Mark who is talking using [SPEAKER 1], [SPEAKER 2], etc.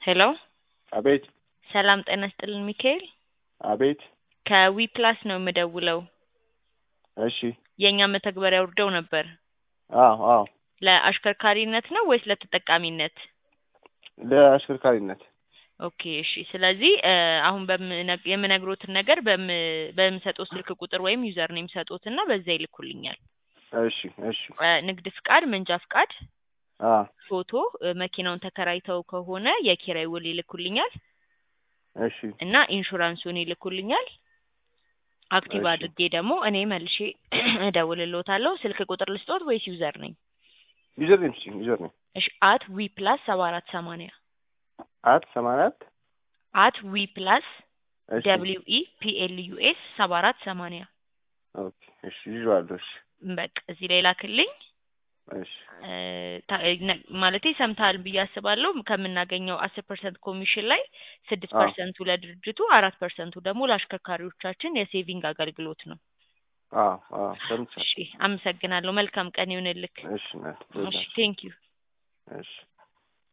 [SPEAKER 1] ሄሎ
[SPEAKER 2] አቤት
[SPEAKER 1] ሰላም ጤና ይስጥልን ሚካኤል
[SPEAKER 2] አቤት
[SPEAKER 1] ከዊ ፕላስ ነው የምደውለው።
[SPEAKER 2] እሺ
[SPEAKER 1] የኛ መተግበሪያ ወርደው ነበር።
[SPEAKER 2] አዎ
[SPEAKER 1] ለአሽከርካሪነት ነው ወይስ ለተጠቃሚነት?
[SPEAKER 2] ለአሽከርካሪነት
[SPEAKER 1] ኦኬ እሺ። ስለዚህ አሁን የምነግሮትን ነገር በምሰጠው ስልክ ቁጥር ወይም ዩዘር ኔም ሰጡትና በዛ ይልኩልኛል።
[SPEAKER 2] እሺ
[SPEAKER 1] ንግድ ፍቃድ፣ መንጃ ፍቃድ፣
[SPEAKER 2] አ
[SPEAKER 1] ፎቶ፣ መኪናውን ተከራይተው ከሆነ የኪራይ ውል ይልኩልኛል
[SPEAKER 2] እሺ
[SPEAKER 1] እና ኢንሹራንሱን ይልኩልኛል። አክቲቭ
[SPEAKER 2] እሺ
[SPEAKER 1] አድርጌ ደግሞ እኔ መልሼ እደውልልዎታለሁ። ስልክ ቁጥር ልስጥዎት ወይስ ዩዘር ነኝ?
[SPEAKER 2] ዩዘር ኔም
[SPEAKER 1] እሺ @WePlus7480
[SPEAKER 2] @84 እሺ
[SPEAKER 1] WEPLUS 7480
[SPEAKER 2] ኦኬ እሺ ይዟለሁ እሺ
[SPEAKER 1] በቃ እዚህ ላይ ላክልኝ።
[SPEAKER 2] እሺ
[SPEAKER 1] ማለቴ ሰምታል ብዬ አስባለሁ። ከምናገኘው 10% ኮሚሽን ላይ 6% ለድርጅቱ 4% ደግሞ ለአሽከርካሪዎቻችን የሴቪንግ አገልግሎት ነው።
[SPEAKER 2] ሰምቻለሁ።
[SPEAKER 1] እሺ አመሰግናለሁ። መልካም ቀን ይሁንልክ።
[SPEAKER 2] እሺ
[SPEAKER 1] ቴንክ ዩ።
[SPEAKER 2] እሺ